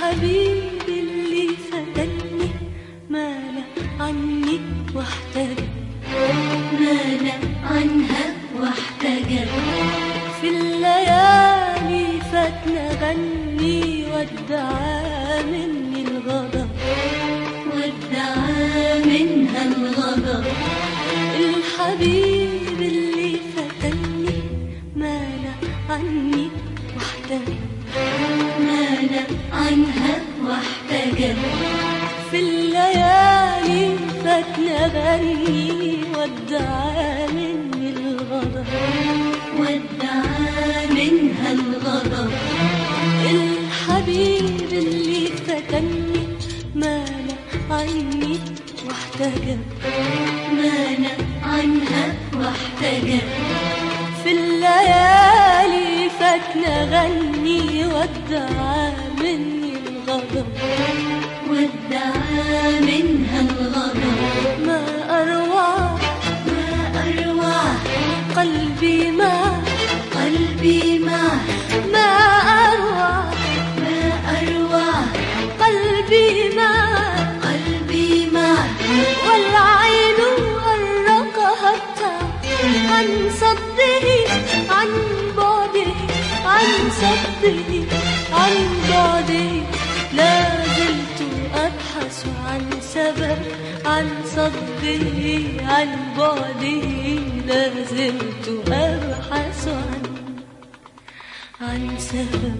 الحبيب اللي فتني مال عني واحتجب، مال عنها واحتجب. في الليالي فاتنا غني وادعى مني الغضب، وادعى منها الغضب. الحبيب اللي فتني مال عني واحتجب، مال عنها واحتجب. في الليالي فاتنا غني وادعى مني الغضب، وادعى منها الغضب. الحبيب اللي فتني مال عني واحتجب، مال عنها واحتجب. في الليالي فاتنا غني وادعى مني الغضب، وادعى منها الغضب. ما أروع ما أروع قلبي معه، قلبي معه. ما أروع ما أروع قلبي معه، قلبي معه. والعين أرقها التعب عن صده عن بعده، عن صده عن بعده. لا زلت أبحث عن سبب، عن صده عن بعده. لا زلت أبحث عن سبب.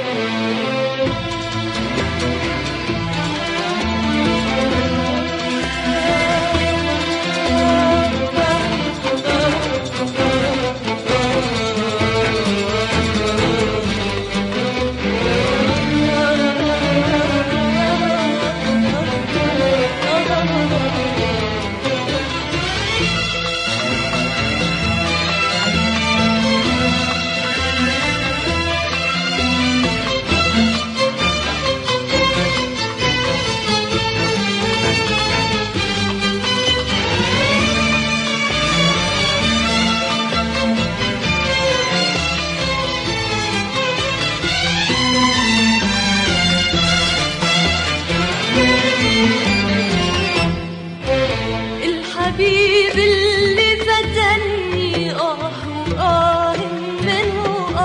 الحبيب اللي فتني وآه منه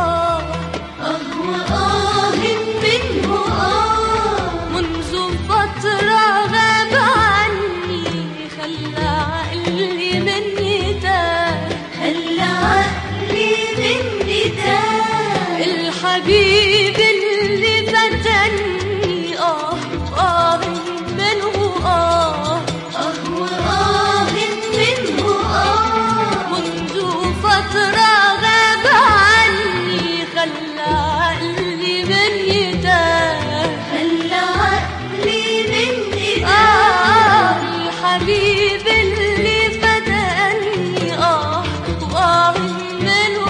وآه منه منذ فترة غاب عني، خلى عقلي مني تاه، خلى عقلي مني تاه. الحبيب اللي فتني وآه منه وآه منه منذ فترة غاب عني، خلى عقلي مني تاه، خلى عقلي مني تاه. الحبيب اللي فتني وآه منه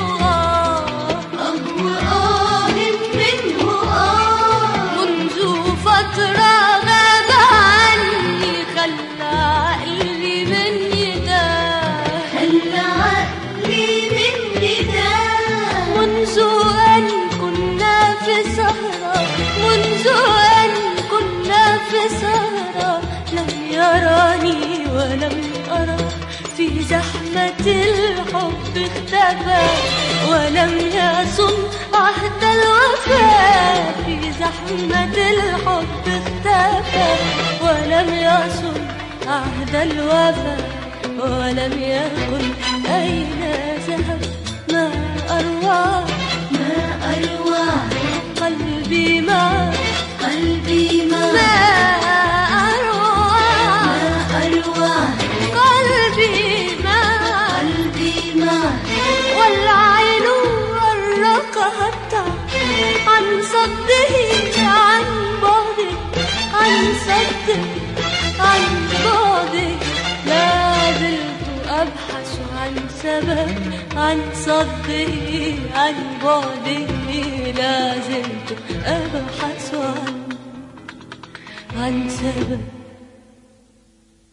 وآه منه منذ فترة غاب عني، خلى عقلي مني تاه، خلى عقلي مني تاه. منذ أن كنا في سهرة، منذ أن كنا في سهرة، لم يراني ولم أرى، في زحمة الحب اختفى، ولم يصن عهد الوفاء، في زحمة الحب اختفى، ولم يصن عهد الوفاء، ولم يقل أين ذهب. ما أروع ما أروع قلبي معه، قلبي معه. ما أروع ما أروع قلبي معه، قلبي معه. والعين أرقها التعب عن صده عن بعده، عن صده عن بعده. لا زلت أبحث عن سبب، عن صده عن بعده. لا زلت أبحث عن سبب.